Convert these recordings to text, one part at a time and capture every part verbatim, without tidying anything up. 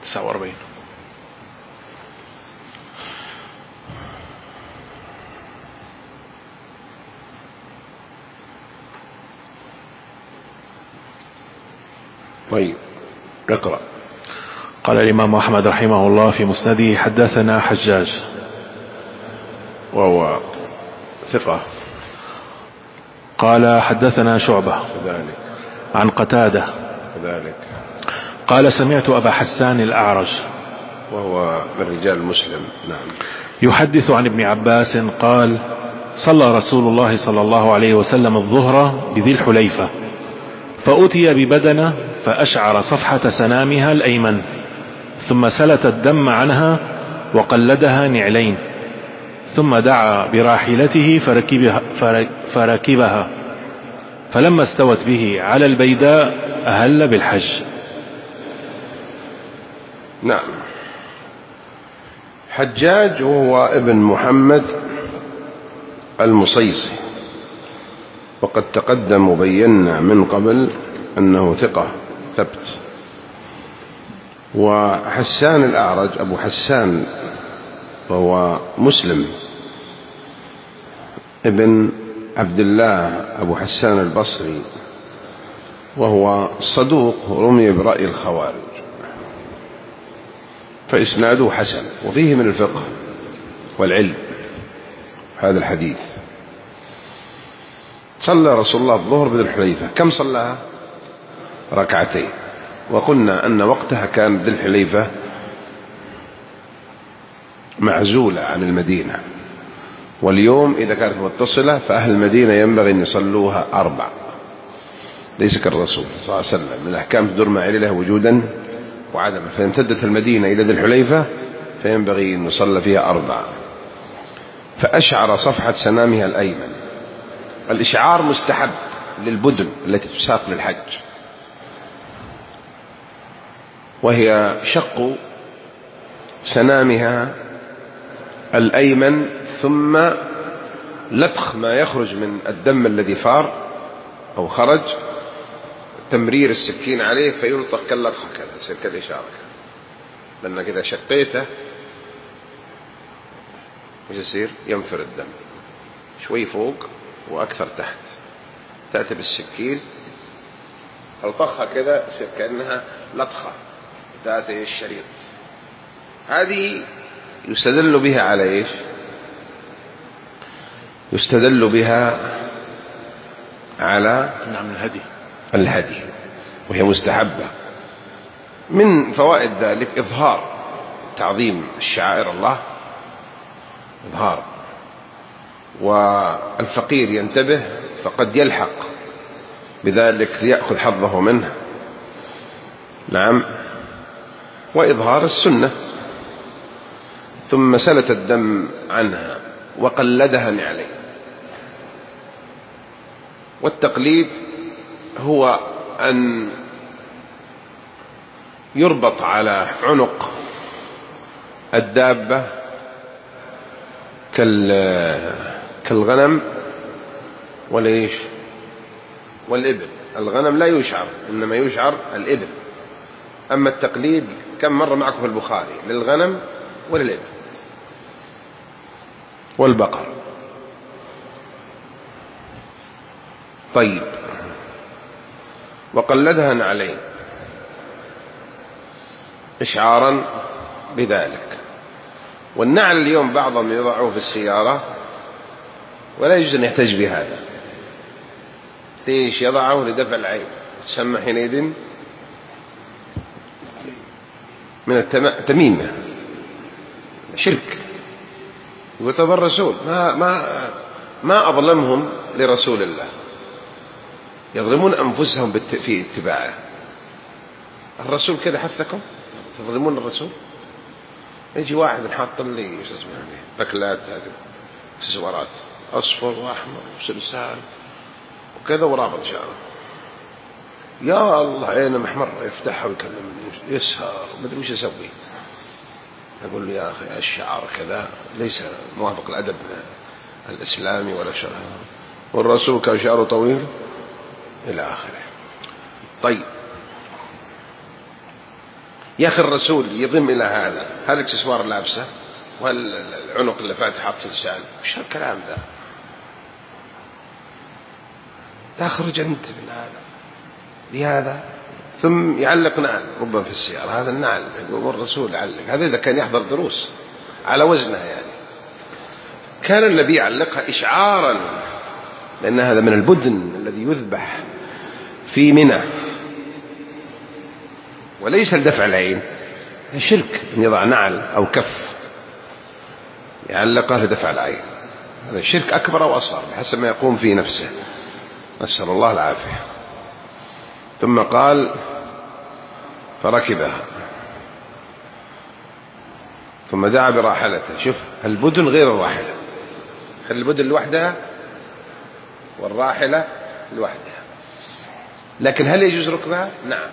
تسعة وأربعين. طيب اقرأ. قال الإمام أحمد رحمه الله في مسنده: حدثنا حجاج وهو ثقة. قال حدثنا شعبة كذلك عن قتادة كذلك قال سمعت أبا حسان الأعرج وهو من رجال مسلم. نعم. يحدث عن ابن عباس قال: صلى رسول الله صلى الله عليه وسلم الظهر بذي الحليفة، فأتي ببدنة فأشعر صفحة سنامها الأيمن، ثم سلت الدم عنها وقلدها نعلين، ثم دعا براحلته فركبها, فركبها فلما استوت به على البيداء أهل بالحج. نعم. حجاج وهو ابن محمد المصيصي، وقد تقدم وبينا من قبل أنه ثقة ثبت. وحسان الأعرج أبو حسان وهو مسلم ابن عبد الله أبو حسان البصري، وهو صدوق رمي برأي الخوارج، فإسناده حسن، وفيه من الفقه والعلم هذا الحديث. صلى رسول الله الظهر بذي الحليفة. كم صلاها؟ ركعتين. وقلنا أن وقتها كان ذي الحليفة معزولة عن المدينة، واليوم إذا كانت متصلة فأهل المدينة ينبغي أن يصلوها أربع، ليس كالرسول صلى الله عليه وسلم من الأحكام تدور مع علله وجودا وعدما. فامتدت المدينة إلى ذي الحليفة فينبغي أن يصلى فيها أربع. فأشعر صفحة سنامها الأيمن. الإشعار مستحب للبدن التي تساق للحج، وهي شق سنامها الأيمن ثم لطخ ما يخرج من الدم الذي فار أو خرج، تمرير السكين عليه فيلطخ كاللطخة كذا، يصير كالإشارة، لأن كذا شقيته وش يصير؟ ينفر الدم شوي فوق وأكثر تحت. تأتي بالسكين الطخة كذا يصير كأنها لطخة، تأتي الشريط. هذه يستدل بها على إيش؟ يستدل بها على نعم الهدي الهدي، وهي مستحبة. من فوائد ذلك إظهار تعظيم الشعائر الله، إظهار، والفقير ينتبه فقد يلحق بذلك ليأخذ حظه منه. نعم. وإظهار السنة. ثم سلت الدم عنها وقلدها نعلين. والتقليد هو أن يربط على عنق الدابة كالغنم وليش والإبل. الغنم لا يشعر، إنما يشعر الإبل. أما التقليد كم مرة معكم في البخاري للغنم وللإبل والبقر. طيب. وقلدها نعلين إشعارا بذلك. والنعل اليوم بعضهم يضعه في السيارة ولا يجوز أن يحتج بهذا. ليش يضعه؟ لدفع العيب، تسمى حينئذ من التميمة، شرك. يقول طب الرسول ما ما ما أظلمهم لرسول الله، يظلمون أنفسهم في اتباعه. الرسول كذا حثكم تظلمون الرسول؟ يجي واحد نحط لي ايش اسمه يعني بكلات هذه اكسسوارات اصفر واحمر وسلسال وكذا ورابط شعره، يا الله عينه محمر يفتحها ويكلمني يسهر ما ادري وش يسوي. اقول له يا اخي الشعر كذا ليس موافق الادب الاسلامي ولا شرعي، والرسول كان شعره طويل الى اخره. طيب. يا أخي الرسول يضم إلى هذا، هل الاكسسوار لابسه وهل العنق اللي فاتح حاط سلسال، وش هالكلام ذا؟ تخرج أنت من هذا بهذا. ثم يعلق نعل ربما في السيارة، هذا النعل يقول الرسول يعلق، هذا إذا كان يحضر دروس على وزنها يعني. كان النبي يعلقها إشعارا، لأن هذا من البدن الذي يذبح في منى، وليس لدفع العين، شرك أن يضع نعل أو كف يعلقه لدفع العين، هذا شرك أكبر أو أصغر بحسب ما يقوم في نفسه، نسأل الله العافية. ثم قال فركبها ثم دعا براحلته. شوف البدن غير الراحلة، خلي البدن لوحدها والراحلة لوحدها، لكن هل يجوز ركبها؟ نعم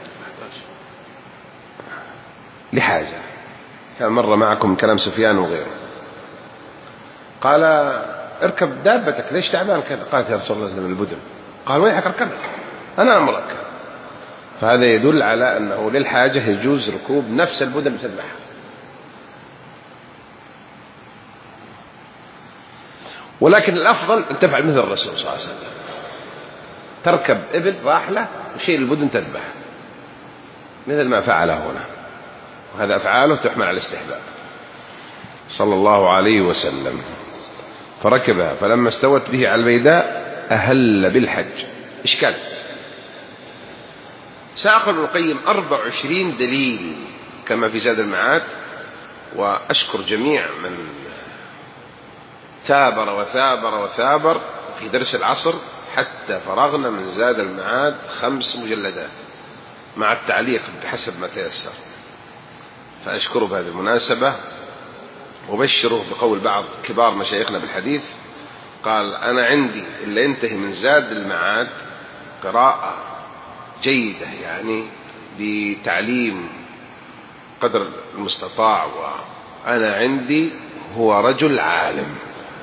لحاجة. كان مرة معكم كلام سفيان وغيره، قال اركب دابتك ليش تعبان كذا؟ قالت يا رسول الله من البدن. قال ويحك اركبها أنا أمرك. فهذا يدل على أنه للحاجة يجوز ركوب نفس البدن بتذبحها. ولكن الأفضل أن تفعل مثل الرسول صلى الله عليه وسلم، تركب إبل راحلة وشيل البدن تذبح مثل ما فعله هنا، وهذا أفعاله تحمل على الاستحباب صلى الله عليه وسلم. فركبها فلما استوت به على البيداء أهل بالحج. إشكال سأخذ ابن القيم أربع وعشرين دليل كما في زاد المعاد، وأشكر جميع من ثابر وثابر وثابر في درس العصر حتى فرغنا من زاد المعاد خمس مجلدات مع التعليق بحسب ما تيسر، فأشكره بهذه المناسبة وبشره بقول بعض كبار مشايخنا بالحديث، قال أنا عندي اللي ينتهي من زاد المعاد قراءة جيدة يعني بتعليم قدر المستطاع، وأنا عندي هو رجل عالم.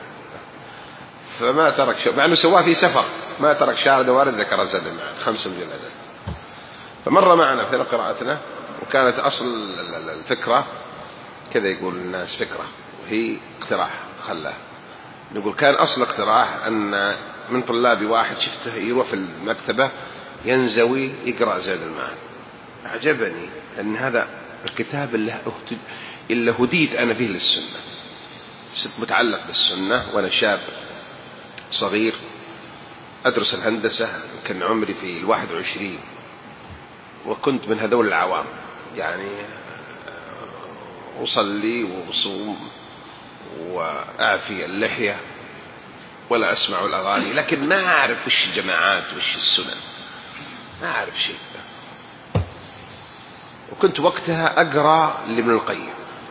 فما ترك شيء مع أنه سواه في سفر، ما ترك شارد وارد ذكر زاد المعاد خمس مجلدات. فمر معنا في قراءتنا، وكانت أصل الفكرة كذا يقول الناس فكرة وهي اقتراح خلاه نقول، كان أصل اقتراح أن من طلابي واحد شفته يروح في المكتبة ينزوي يقرأ زاد المعاد. أعجبني أن هذا الكتاب اللي هديت أنا فيه للسنة، صرت متعلق بالسنة وأنا شاب صغير أدرس الهندسة، كان عمري في الواحد وعشرين، وكنت من هذول العوام يعني أصلي وصوم وأعفي اللحية ولا أسمع الأغاني، لكن ما أعرف وش الجماعات وش السنن، ما أعرف شيء. وكنت وقتها أقرأ لابن القيم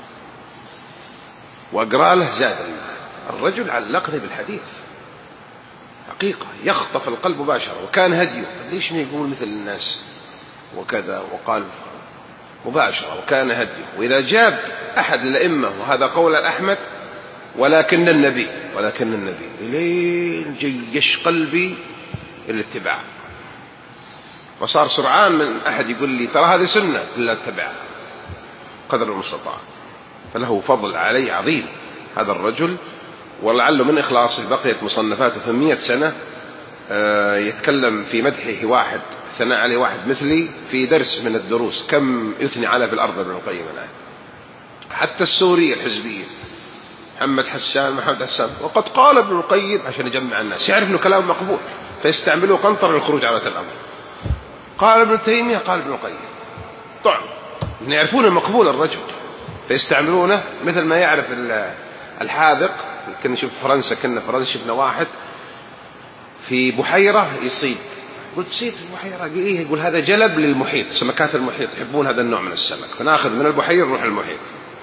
وأقرأ له زاد المعاد. الرجل علقني بالحديث حقيقة يخطف القلب مباشرة، وكان هديه ليش ما يقول مثل الناس وكذا، وقال مباشرة وكان هديه. وإذا جاب أحد الأئمة وهذا قول الأحمد ولكن النبي ولكن النبي إلين جيش قلبي الاتباع، وصار سرعان من أحد يقول لي ترى هذه سنة لا اتبع قدر المستطاع. فله فضل علي عظيم هذا الرجل، ولعله من إخلاصه بقيت مصنفاته ثمانية سنة يتكلم في مدحه واحد، ثناء عليه واحد مثلي في درس من الدروس، كم يثني على في الأرض ابن القيم الآن. حتى السورية الحزبية محمد حسان محمد حسان وقد قال ابن القيم عشان يجمع الناس، يعرف أنه كلام مقبول فيستعملوه قنطر للخروج على الأمر. قال ابن تيمية قال ابن القيم طعم، يعرفون المقبول الرجل فيستعملونه، مثل ما يعرف الحاذق. كنا نشوف فرنسا كنا فرنسا شفنا واحد في بحيرة يصيد، قلت صيد في البحيرة إيه؟ يقول هذا جلب للمحيط، سمكات المحيط يحبون هذا النوع من السمك، فناخذ من البحيرة نروح المحيط.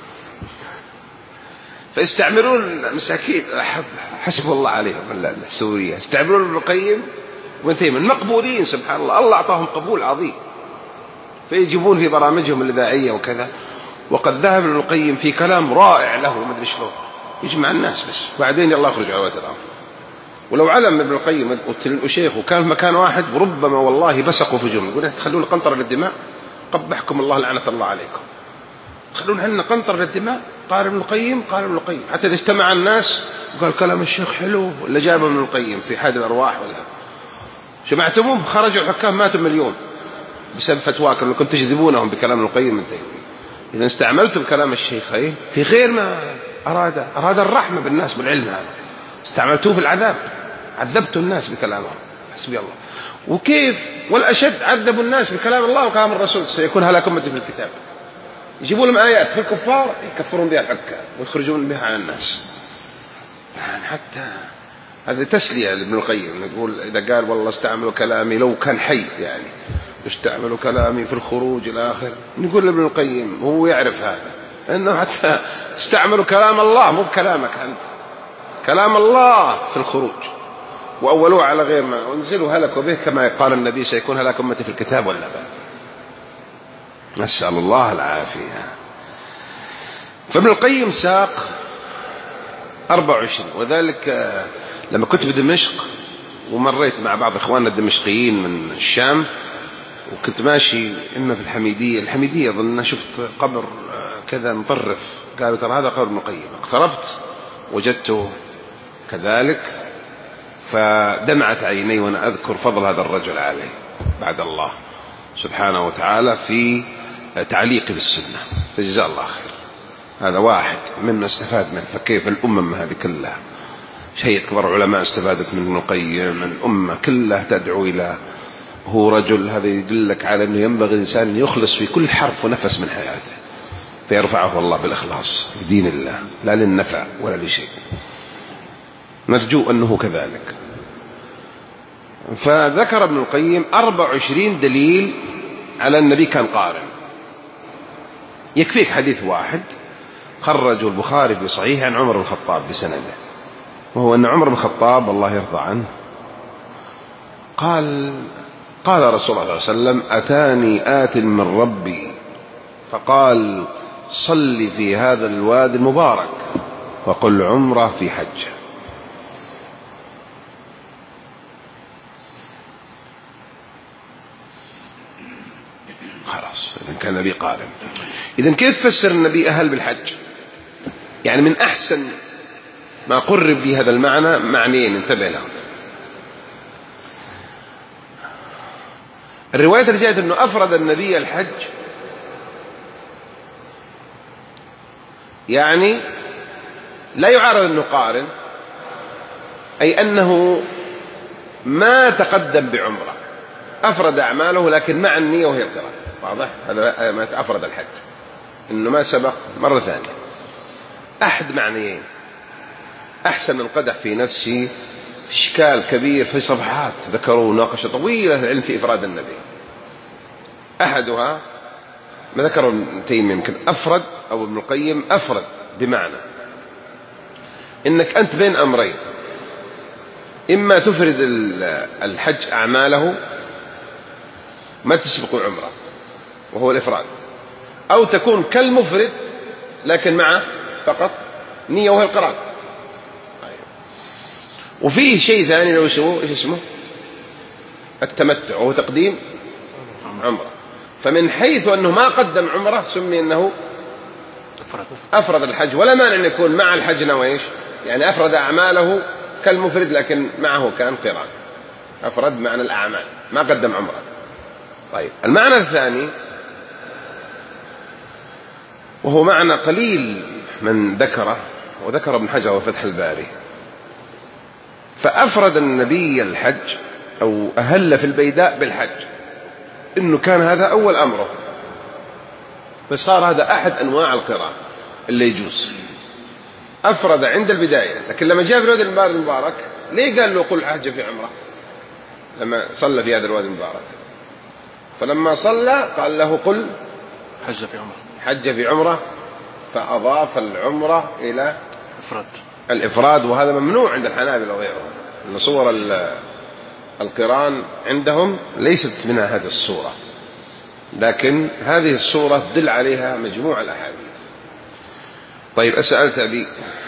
فيستعملون مساكين حسب الله عليهم السورية، يستعملون ابن القيم وابن تيمية مقبولين سبحان الله، الله أعطاهم قبول عظيم، فيجيبون في برامجهم الإذاعية وكذا. وقد ذهب ابن القيم في كلام رائع له ما أدري شلون يجمع الناس، بس بعدين الله يخرج عوات الأرض. ولو علم ابن القيم وشيخه كان في مكان واحد وربما والله بسقوا في جمله، يقول تخلون القنطرة للدماء قبحكم الله لعنة الله عليكم، خلونا هلنا قنطر للدماء. قال ابن القيم قال ابن القيم حتى إذا اجتمع الناس وقال كلام الشيخ حلو ولا جابه ابن القيم في حاد الأرواح ولا جمعتموهم، خرجوا الحكام ماتوا مليون بسبب فتواكم كنتم تجذبونهم بكلام ابن القيم. إذا استعملتم كلام الشيخ في غير ما أراد، أراد الرحمة بالناس بالعلم، هذا استعملتوه في العذاب، عذبتوا الناس بكلامهم. حسبي الله. وكيف والأشد عذبوا الناس بكلام الله وكلام الرسول، سيكون هلاك أمتي في الكتاب. يجيبوا لهم آيات في الكفار يكفرون بها الحكام ويخرجون بها على الناس. يعني حتى هذا تسلية لابن القيم، نقول إذا قال والله استعملوا كلامي لو كان حي، يعني استعملوا كلامي في الخروج إلى آخر، نقول لابن القيم هو يعرف هذا أنه حتى استعملوا كلام الله مو بكلامك أنت، كلام الله في الخروج، وأولوه على غير ما أنزلوا هلكوا به كما قال النبي سيكون هلاك أمتي في الكتاب ولا بل. نسأل الله العافية. فابن القيم ساق أربعة وعشرين، وذلك لما كنت بدمشق ومريت مع بعض إخواننا الدمشقيين من الشام، وكنت ماشي إما في الحميدية الحميدية ظننا شفت قبر كذا مطرف، قالوا ترى هذا قبر ابن القيم. اقتربت وجدته كذلك، فدمعت عيني وأنا أذكر فضل هذا الرجل عليه بعد الله سبحانه وتعالى في تعليق بالسنة، فجزاه الله خير. هذا واحد مما استفاد منه. فكيف الأمم هذه كلها، شيء كبر علماء استفادت من ابن القيم، الأمة كلها تدعو إلى، هو رجل هذا يدلك على أنه ينبغي الإنسان أن يخلص في كل حرف ونفس من حياته، فيرفعه الله بالإخلاص بدين الله لا للنفع ولا لشيء. نرجو أنه كذلك. فذكر ابن القيم أربع وعشرين دليل على النبي كان قارن. يكفيك حديث واحد خرجه البخاري في صحيح عن عمر بن الخطاب بسنده، وهو أن عمر بن الخطاب الله يرضى عنه قال قال رسول الله صلى الله عليه وسلم أتاني آت من ربي فقال صل في هذا الوادي المبارك وقل عمره في حجه. خلاص إذن كان النبي قارن. إذن كيف فسر النبي أهل بالحج؟ يعني من أحسن ما قرب به هذا المعنى معنيين انتبه لهم. الرواية رجعت أنه أفرد النبي الحج، يعني لا يعارض أنه قارن، أي أنه ما تقدم بعمره، أفرد أعماله لكن مع النية وهي القران. واضح؟ هذا ما أفرد الحج، إنه ما سبق مرة ثانية. أحد معنيين أحسن من قدح في نفسي إشكال كبير في صفحات ذكروا ناقشة طويلة العلم في إفراد النبي. أحدها ما ذكروا ابن تيمية يمكن أفرد أو ابن القيم أفرد، بمعنى إنك أنت بين أمرين، إما تفرد الحج أعماله ما تسبق عمره وهو الإفراد، أو تكون كالمفرد لكن مع فقط نية وهي القران. وفيه شيء ثاني لو اسمه إيش اسمه التمتع، وهو تقديم عمره. فمن حيث أنه ما قدم عمره سمي أنه أفرد الحج، ولا مانع أن يكون مع الحج نويش، يعني أفرد أعماله كالمفرد لكن معه كان قران، أفرد معنى الأعمال ما قدم عمره. طيب المعنى الثاني وهو معنى قليل من ذكره، وذكر ابن حجر وفتح الباري، فأفرد النبي الحج أو أهل في البيداء بالحج، إنه كان هذا أول أمره، فصار هذا أحد أنواع القران اللي يجوز. أفرد عند البداية، لكن لما جاء في الوادي المبارك ليه قال له قل حج في عمره؟ لما صلى في هذا الوادي المبارك، فلما صلى قال له قل حج في عمره حج في عمره، فأضاف العمرة إلى إفراد الإفراد. وهذا ممنوع عند الحنابلة وغيرهم، أن صور القران عندهم ليست من هذه الصورة، لكن هذه الصورة تدل عليها مجموع الأحاديث. طيب أسألت أبي